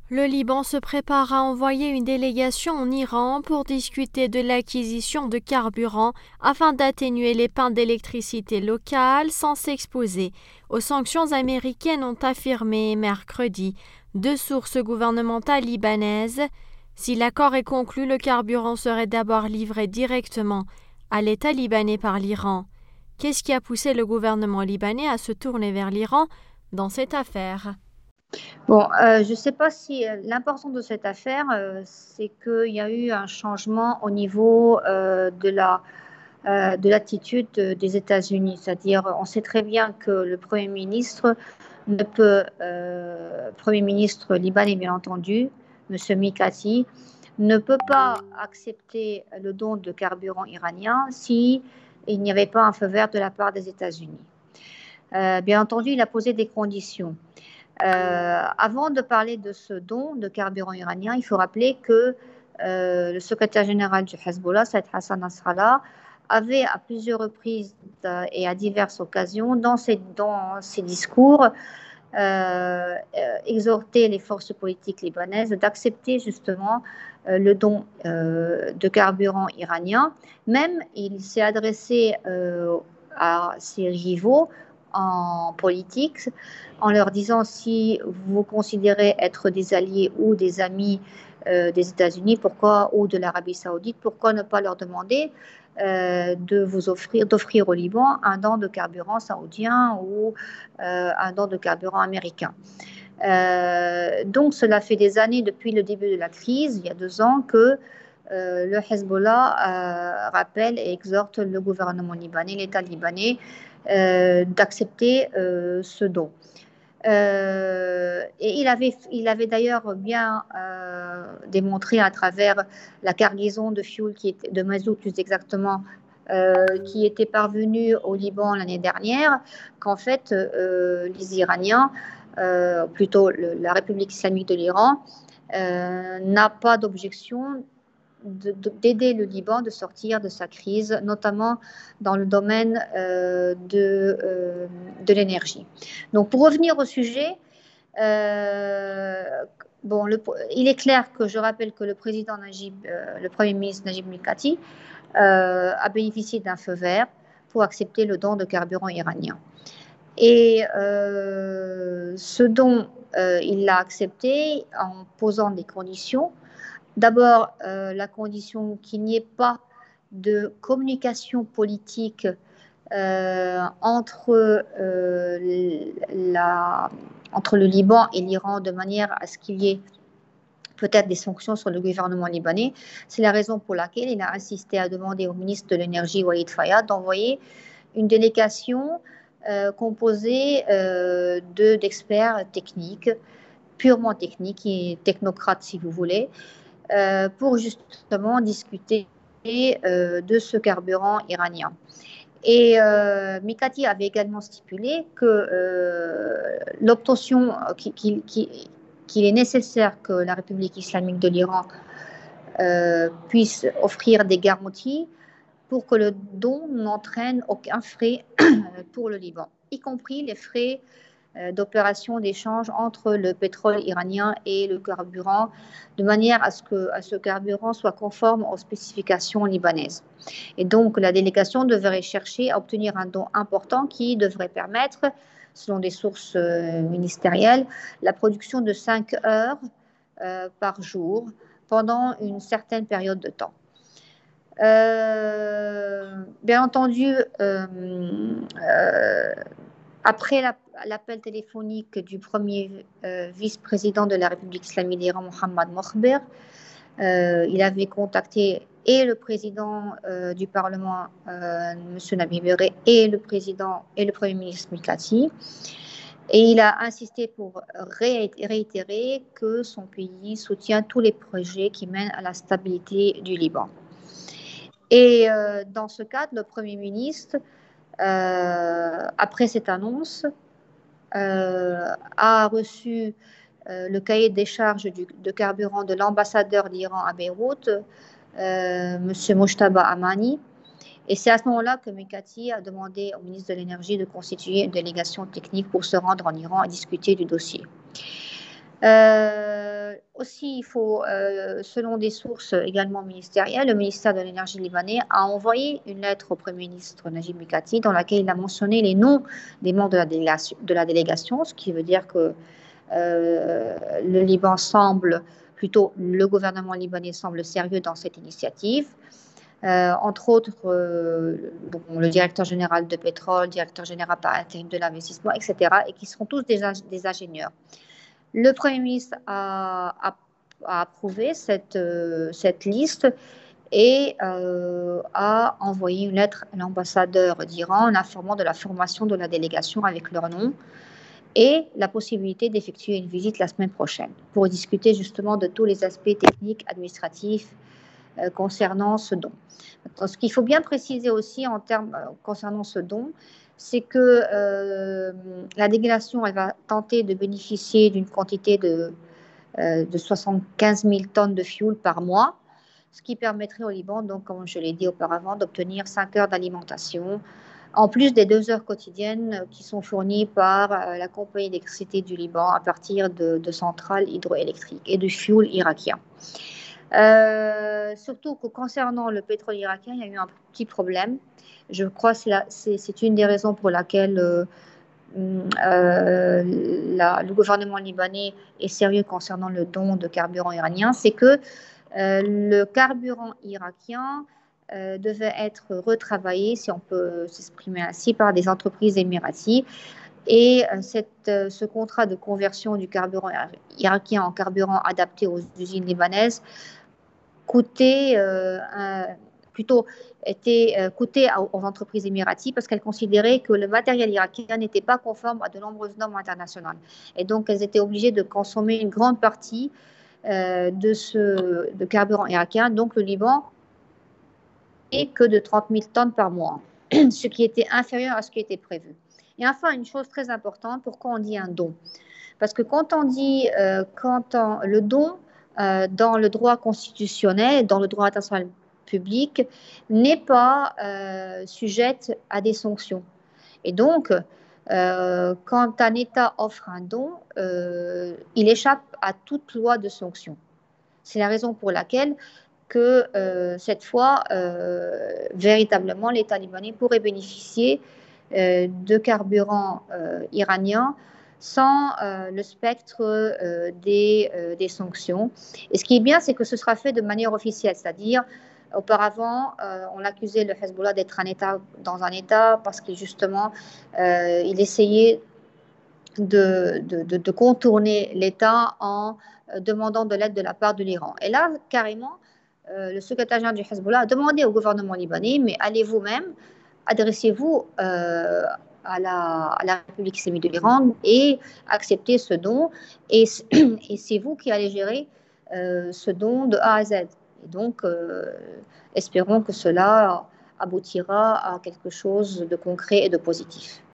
Le Liban se prépare à envoyer une délégation en Iran pour discuter de l'acquisition de carburant afin d'atténuer les pannes d'électricité locales sans s'exposer aux sanctions américaines, ont affirmé mercredi deux sources gouvernementales libanaises. Si l'accord est conclu, le carburant serait d'abord livré directement à l'État libanais par l'Iran. Qu'est-ce qui a poussé le gouvernement libanais à se tourner vers l'Iran dans cette affaire ? Bon, je ne sais pas si l'importance de cette affaire, c'est qu'il y a eu un changement au niveau de l'attitude des États-Unis. C'est-à-dire, on sait très bien que le Premier ministre ne peut, Premier ministre libanais bien entendu, M. Mikati, ne peut pas accepter le don de carburant iranien si il n'y avait pas un feu vert de la part des États-Unis. Bien entendu, il a posé des conditions. Avant de parler de ce don de carburant iranien, il faut rappeler que le secrétaire général du Hezbollah, Saïd Hassan Nasrallah, avait à plusieurs reprises et à diverses occasions dans ses discours exhorté les forces politiques libanaises d'accepter justement le don de carburant iranien. Même il s'est adressé à ses rivaux en politique en leur disant: si vous considérez être des alliés ou des amis des États-Unis, pourquoi, ou de l'Arabie Saoudite, pourquoi ne pas leur demander d'offrir au Liban un don de carburant saoudien ou un don de carburant américain. Donc cela fait des années, depuis le début de la crise, il y a 2 ans, que le Hezbollah rappelle et exhorte le gouvernement libanais, l'État libanais, d'accepter ce don. Et il avait d'ailleurs bien démontré à travers la cargaison de fioul, de mazout plus exactement, qui était parvenue au Liban l'année dernière, qu'en fait les Iraniens, plutôt la République islamique de l'Iran, n'a pas d'objection d'aider le Liban de sortir de sa crise, notamment dans le domaine de l'énergie. Donc, pour revenir au sujet, il est clair que je rappelle que le Premier ministre Najib Mikati a bénéficié d'un feu vert pour accepter le don de carburant iranien. Et ce don, il l'a accepté en posant des conditions. D'abord, la condition qu'il n'y ait pas de communication politique entre le Liban et l'Iran, de manière à ce qu'il y ait peut-être des sanctions sur le gouvernement libanais. C'est la raison pour laquelle il a insisté à demander au ministre de l'Énergie, Walid Fayad, d'envoyer une délégation composée d'experts techniques, purement techniques et technocrates si vous voulez, pour justement discuter de ce carburant iranien. Et Mikati avait également stipulé que l'obtention qu'il est nécessaire que la République islamique de l'Iran puisse offrir des garanties pour que le don n'entraîne aucun frais pour le Liban, y compris les frais d'opération d'échange entre le pétrole iranien et le carburant, de manière à ce que ce carburant soit conforme aux spécifications libanaises. Et donc, la délégation devrait chercher à obtenir un don important qui devrait permettre, selon des sources ministérielles, la production de 5 heures par jour pendant une certaine période de temps. Bien entendu, après l'appel téléphonique du premier vice-président de la République islamique d'Iran, Mohammad Mokhber, il avait contacté et le président du Parlement, M. Nabi Berri, et le Premier ministre Mikati. Et il a insisté pour réitérer que son pays soutient tous les projets qui mènent à la stabilité du Liban. Et dans ce cadre, le Premier ministre, après cette annonce, a reçu le cahier des charges de carburant de l'ambassadeur d'Iran à Beyrouth, M. Mojtaba Amani. Et c'est à ce moment-là que Mikati a demandé au ministre de l'Énergie de constituer une délégation technique pour se rendre en Iran et discuter du dossier. aussi, il faut, selon des sources également ministérielles, le ministère de l'Énergie libanais a envoyé une lettre au Premier ministre Najib Mikati dans laquelle il a mentionné les noms des membres de la délégation, ce qui veut dire que le Liban semble, plutôt le gouvernement libanais semble sérieux dans cette initiative. Entre autres, le directeur général de pétrole, directeur général par intérim de l'investissement, etc., et qui seront tous des ingénieurs. Le Premier ministre a approuvé cette liste et a envoyé une lettre à l'ambassadeur d'Iran en informant de la formation de la délégation avec leur nom et la possibilité d'effectuer une visite la semaine prochaine pour discuter justement de tous les aspects techniques, administratifs concernant ce don. Ce qu'il faut bien préciser aussi en termes concernant ce don, c'est que la délégation elle va tenter de bénéficier d'une quantité de 75 000 tonnes de fioul par mois, ce qui permettrait au Liban, donc, comme je l'ai dit auparavant, d'obtenir 5 heures d'alimentation, en plus des 2 heures quotidiennes qui sont fournies par la compagnie d'électricité du Liban à partir de centrales hydroélectriques et du fioul irakien. Surtout que concernant le pétrole irakien, il y a eu un petit problème. Je crois que c'est une des raisons pour laquelle le gouvernement libanais est sérieux concernant le don de carburant iranien. C'est que le carburant irakien devait être retravaillé, si on peut s'exprimer ainsi, par des entreprises émiraties. Et ce contrat de conversion du carburant irakien en carburant adapté aux usines libanaises coûtait aux entreprises émiraties parce qu'elles considéraient que le matériel irakien n'était pas conforme à de nombreuses normes internationales. Et donc, elles étaient obligées de consommer une grande partie de carburant irakien. Donc, le Liban n'est que de 30 000 tonnes par mois, ce qui était inférieur à ce qui était prévu. Et enfin, une chose très importante, pourquoi on dit un don? Parce que quand on dit le don, dans le droit constitutionnel, dans le droit international public, n'est pas sujette à des sanctions. Et donc, quand un État offre un don, il échappe à toute loi de sanction. C'est la raison pour laquelle que cette fois, véritablement, l'État libanais pourrait bénéficier de carburant iranien sans le spectre des sanctions. Et ce qui est bien, c'est que ce sera fait de manière officielle, c'est-à-dire auparavant, on accusait le Hezbollah d'être dans un État parce qu'il justement, il essayait de contourner l'État en demandant de l'aide de la part de l'Iran. Et là, carrément, le secrétaire général du Hezbollah a demandé au gouvernement libanais, mais allez vous-même, adressez-vous à la République islamique de l'Iran et acceptez ce don. Et c'est vous qui allez gérer ce don de A à Z. Et donc, espérons que cela aboutira à quelque chose de concret et de positif.